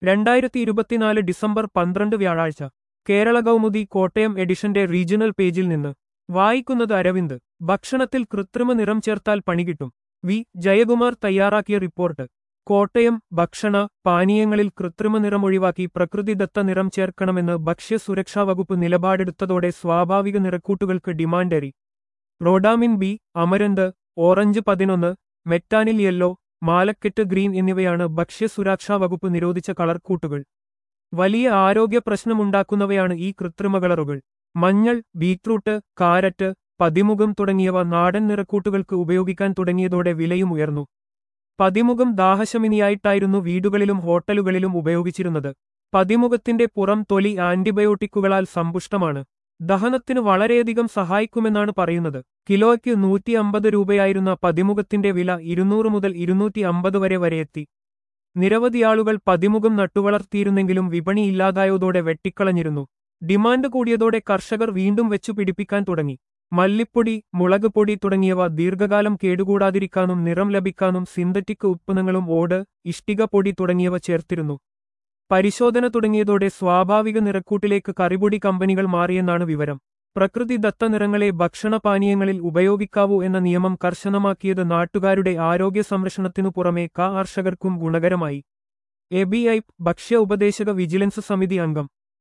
2024 December 12 വ്യാഴാഴ്ച കേരള കൗമുദി കോട്ടയം എഡിഷന്റെ regional പേജിൽ നിന്ന് വായിക്കുന്നത് അരവിന്ദ്. ഭക്ഷണത്തിൽ കൃത്രിമ നിറം ചേർത്താൽ പണികിട്ടും. വി ജയകുമാർ തയ്യാറാക്കിയ റിപ്പോർട്ട്. കോട്ടയം. ഭക്ഷണ പാനീയങ്ങളിൽ കൃത്രിമ നിറം ഒഴിവാക്കി പ്രകൃതിദത്ത നിറം ചേർക്കണമെന്ന് ഭക്ഷ്യസുരക്ഷാ വകുപ്പ് നിലപാടെടുത്തതോടെ സ്വാഭാവിക നിറക്കൂട്ടുകൾക്ക് ഡിമാൻഡേറി. Rhodamine B, amaranth, orange 11, metanil yellow, malachite green എന്നിവയാണ് ഭക്ഷ്യസുരക്ഷാ വകുപ്പ് നിരോധിച്ച കളർക്കൂട്ടുകൾ. വലിയ ആരോഗ്യ പ്രശ്നമുണ്ടാക്കുന്നവയാണ് ഈ കൃത്രിമ കളറുകൾ. മഞ്ഞൾ, ബീറ്റ്റൂട്ട്, കാരറ്റ്, പതിമുഖം തുടങ്ങിയവ നാടൻ നിറക്കൂട്ടുകൾക്ക് ഉപയോഗിക്കാൻ തുടങ്ങിയതോടെ വിലയും ഉയർന്നു. പതിമുഖം ദാഹശമിനിയായിട്ടായിരുന്നു വീടുകളിലും ഹോട്ടലുകളിലും ഉപയോഗിച്ചിരുന്നത്. പതിമുഖത്തിന്റെ പുറം തൊലി ആന്റിബയോട്ടിക്കുകളാൽ സമ്പുഷ്ടമാണ്. ദഹനത്തിന് വളരെയധികം സഹായിക്കുമെന്നാണ് പറയുന്നത്. കിലോയ്ക്ക് 150 രൂപയായിരുന്ന പതിമുഖത്തിന്റെ വില 200 മുതൽ 250 വരെ എത്തി. നിരവധിയാളുകൾ പതിമുഖം നട്ടുവളർത്തിയിരുന്നെങ്കിലും വിപണി ഇല്ലാതായതോടെ വെട്ടിക്കളഞ്ഞിരുന്നു. ഡിമാൻഡ് കൂടിയതോടെ കർഷകർ വീണ്ടും വെച്ചു പിടിപ്പിക്കാൻ തുടങ്ങി. മല്ലിപ്പൊടി, മുളക് പൊടി തുടങ്ങിയവ ദീർഘകാലം കേടുകൂടാതിരിക്കാനും നിറം ലഭിക്കാനും സിന്തറ്റിക് ഉത്പന്നങ്ങളും ഓട്, ഇഷ്ടിക പൊടി തുടങ്ങിയവ ചേർത്തിരുന്നു. പരിശോധന തുടങ്ങിയതോടെ സ്വാഭാവിക നിറക്കൂട്ടിലേക്ക് കറിപൊടി കമ്പനികൾ മാറിയെന്നാണ് വിവരം. പ്രകൃതിദത്ത നിറങ്ങളെ ഭക്ഷണപാനീയങ്ങളിൽ ഉപയോഗിക്കാവൂ എന്ന നിയമം കർശനമാക്കിയത് നാട്ടുകാരുടെ ആരോഗ്യ സംരക്ഷണത്തിനു പുറമെ കർഷകർക്കും ഗുണകരമായി. എബിഐ ഭക്ഷ്യ ഉപദേശക വിജിലൻസ് സമിതി അംഗം